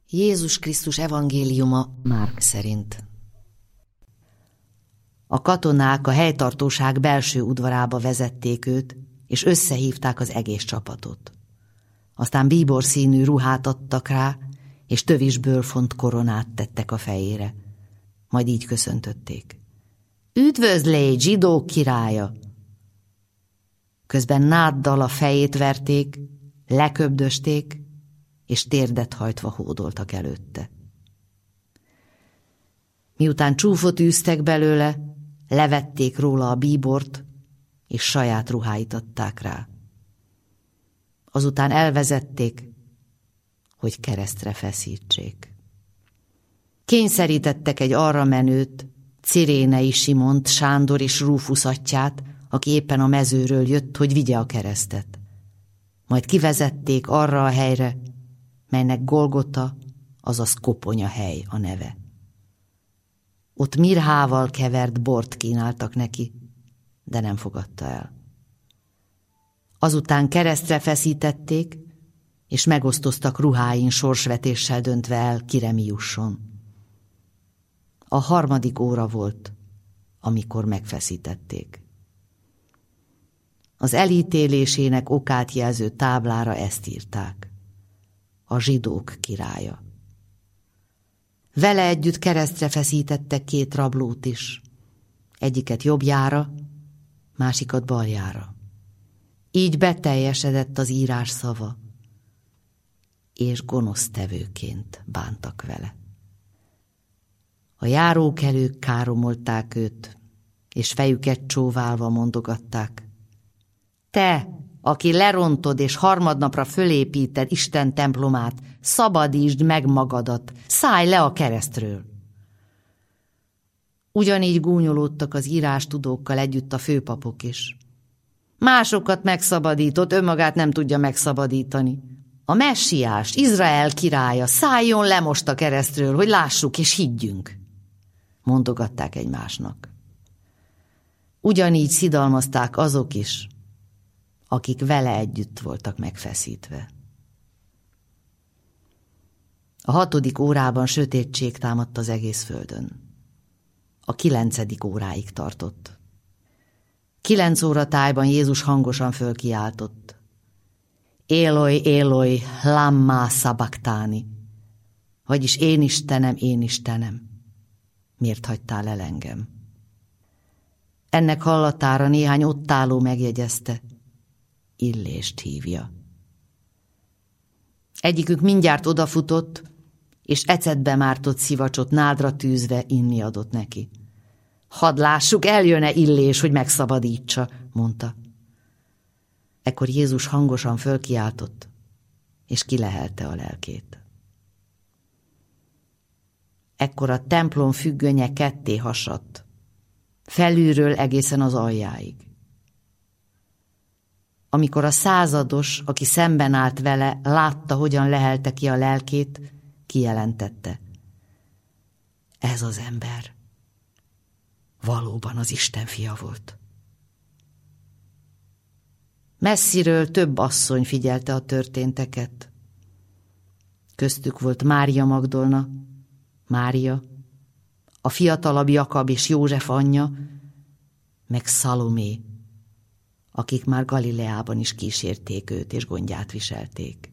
Jézus Krisztus evangéliuma Márk szerint. A katonák a helytartóság belső udvarába vezették őt, és összehívták az egész csapatot. Aztán bíborszínű ruhát adtak rá, és tövisből font koronát tettek a fejére. Majd így köszöntötték. Üdvözlégy, zsidók királya! Közben náddal a fejét verték, leköbdösték, és térdet hajtva hódoltak előtte. Miután csúfot űztek belőle, levették róla a bíbort, és saját ruháit adták rá. Azután elvezették, hogy keresztre feszítsék. Kényszerítettek egy arra menőt, Cirénei Simont, Sándor és Rúfusz atyját, aki éppen a mezőről jött, hogy vigye a keresztet. Majd kivezették arra a helyre, melynek Golgota, azaz koponyahely a neve. Ott mirhával kevert bort kínáltak neki, de nem fogadta el. Azután keresztre feszítették, és megosztoztak ruháin sorsvetéssel döntve el, kire mi jusson. A 3. óra volt, amikor megfeszítették. Az elítélésének okát jelző táblára ezt írták: a zsidók királya. Vele együtt keresztre feszítettek 2 rablót is, egyiket jobbjára, másikat baljára. Így beteljesedett az írás szava, és gonosztevőként bántak vele. A járókelők káromolták őt, és fejüket csóválva mondogatták: te, aki lerontod és harmadnapra fölépíted Isten templomát, szabadítsd meg magadat, szállj le a keresztről. Ugyanígy gúnyolódtak az írástudókkal együtt a főpapok is. Másokat megszabadított, önmagát nem tudja megszabadítani. A messiás, Izrael királya, szálljon le most a keresztről, hogy lássuk és higgyünk, mondogatták egymásnak. Ugyanígy szidalmazták azok is, akik vele együtt voltak megfeszítve. A 6. órában sötétség támadt az egész földön. A 9. óráig tartott. 9 óra tájban Jézus hangosan fölkiáltott: Éloi, Éloi, lamma sabachthani, vagyis én Istenem, miért hagytál el engem? Ennek hallatára néhány ott álló megjegyezte: Illést hívja. Egyikük mindjárt odafutott, és ecetbe mártott szivacsot nádra tűzve inni adott neki. Hadd lássuk, eljön-e Illés, hogy megszabadítsa, mondta. Ekkor Jézus hangosan fölkiáltott, és kilehelte a lelkét. Ekkor a templom függönye ketté hasadt, felülről egészen az aljáig. Amikor a százados, aki szemben állt vele, látta, hogyan lehelte ki a lelkét, kijelentette: ez az ember valóban az Isten fia volt. Messziről több asszony figyelte a történteket. Köztük volt Mária Magdolna, Mária, a fiatalabb Jakab és József anyja, meg Szalomé, akik már Galileában is kísérték őt és gondját viselték.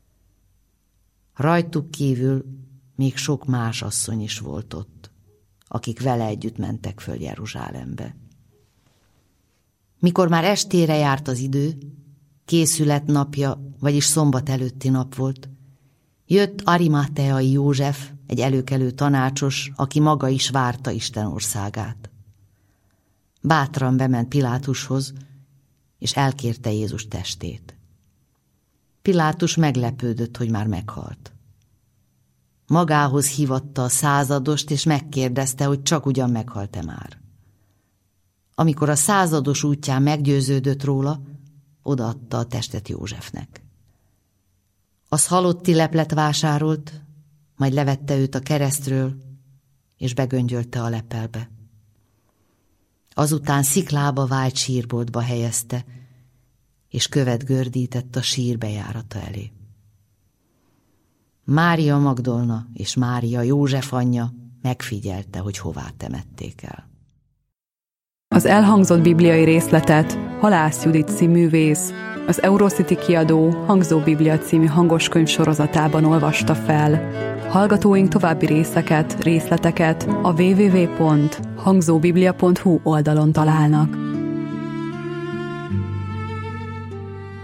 Rajtuk kívül még sok más asszony is volt ott, akik vele együtt mentek föl Jeruzsálembe. Mikor már estére járt az idő, készület napja, vagyis szombat előtti nap volt, jött Arimateai József, egy előkelő tanácsos, aki maga is várta Isten országát. Bátran bement Pilátushoz, és elkérte Jézus testét. Pilátus meglepődött, hogy már meghalt. Magához hívatta a századost, és megkérdezte, hogy csak ugyan meghalt-e már. Amikor a százados útján meggyőződött róla, odaadta a testet Józsefnek. Az halotti leplet vásárolt, majd levette őt a keresztről, és begöngyölte a lepelbe. Azután sziklába vájt sírboltba helyezte, és követ gördített a sír bejárata elé. Mária Magdolna és Mária József anyja megfigyelte, hogy hová temették el. Az elhangzott bibliai részletet Halász Judit színművész az Eurocity kiadó Hangzó Biblia című hangoskönyv sorozatában olvasta fel. Hallgatóink további részleteket a www.hangzóbiblia.hu oldalon találnak.